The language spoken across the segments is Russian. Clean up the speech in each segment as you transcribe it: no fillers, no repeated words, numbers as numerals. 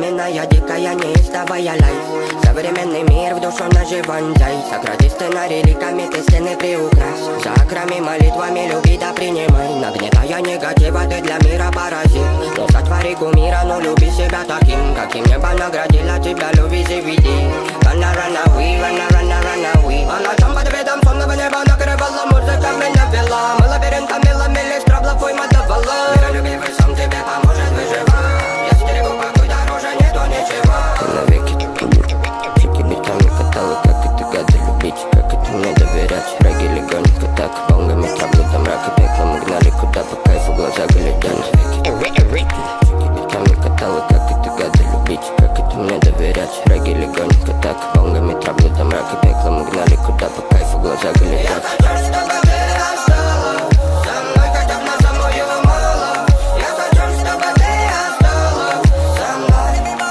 Пламенная, дикая, неистовая лайф. Современный мир в душу наживантай. Сократи сценарий ликами, ты стены приукрась. За акрами молитвами люби да принимай. Нагнетая негатива, ты для мира паразит. Но сотвори кумира, но люби себя таким, каким небо наградила тебя, люби заведи. Run away. Она там под видом сонного неба накрывала, музыка меня вела. Мы лабиринтом милами, страблов и мотовала. Миролюбивый сам тебе поможет выживать. Я стерегу покой, дороже нету ничего. Ты навеки прикидниками катала, как это гады любить, как это мне доверять. Раги легонько так, волнами травлю до мрака пекла. Мы гнали куда по кайфу, глаза глядят. Прикидниками катала, как это гады любить, как это мне доверять. Раги легонько так, волнами травлю до мрака пекла. Мы гнали куда по кайфу, глаза глядят. Я хочу, чтобы ты осталась со мной, хотя б на самую мало. Я хочу, чтобы ты осталась со мной.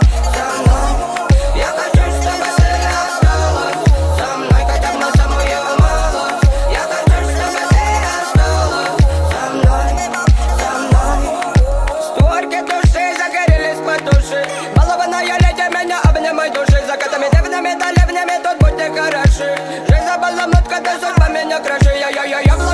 Я хочу, чтобы ты осталась со мной, хотя б на самую мало. Я хочу, чтобы ты осталась со мной. Створки души загорелись по душе. Балованная леди, меня обнимай души. Закатами, ливнями, да ливнями, тут будьте хороши. Жизнь забала, мутка, ты судьба меня краши. Я